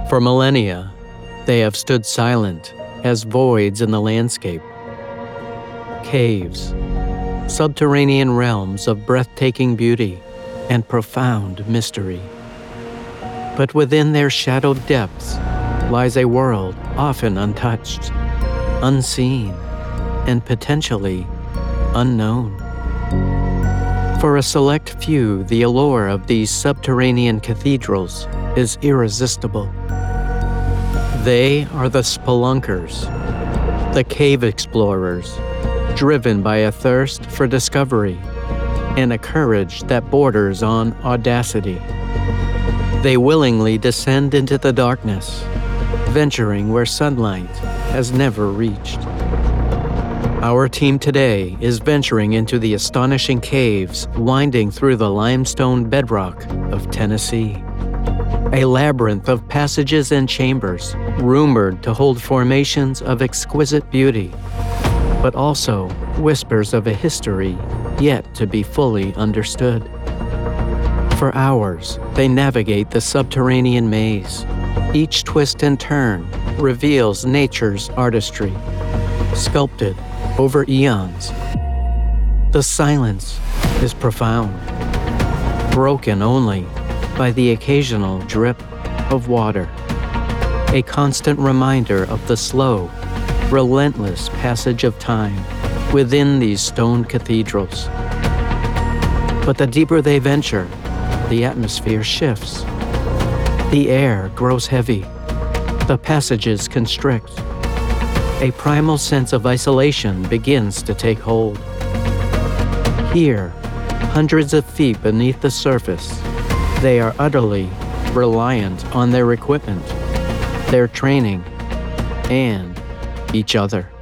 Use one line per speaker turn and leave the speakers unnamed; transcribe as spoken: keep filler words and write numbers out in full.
For millennia, they have stood silent as voids in the landscape. Caves, subterranean realms of breathtaking beauty and profound mystery. But within their shadowed depths lies a world often untouched, unseen, and potentially unknown. For a select few, the allure of these subterranean cathedrals is irresistible. They are the spelunkers, the cave explorers, driven by a thirst for discovery and a courage that borders on audacity. They willingly descend into the darkness, venturing where sunlight has never reached. Our team today is venturing into the astonishing caves winding through the limestone bedrock of Tennessee. A labyrinth of passages and chambers, rumored to hold formations of exquisite beauty, but also whispers of a history yet to be fully understood. For hours, they navigate the subterranean maze. Each twist and turn reveals nature's artistry, sculpted over eons. The silence is profound, broken only by the occasional drip of water, a constant reminder of the slow, relentless passage of time within these stone cathedrals. But the deeper they venture, the atmosphere shifts. The air grows heavy. The passages constrict. A primal sense of isolation begins to take hold. Here, hundreds of feet beneath the surface, they are utterly reliant on their equipment, their training, and each other.